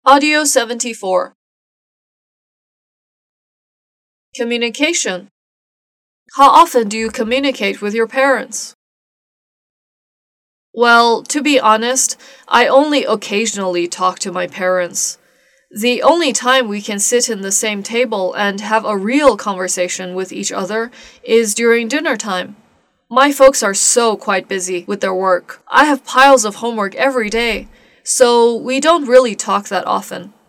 Audio 74. Communication. How often do you communicate with your parents? Well, to be honest, I only occasionally talk to my parents. The only time we can sit in the same table and have a real conversation with each other is during dinner time. My folks are so quite busy with their work. I have piles of homework every day, so we don't really talk that often.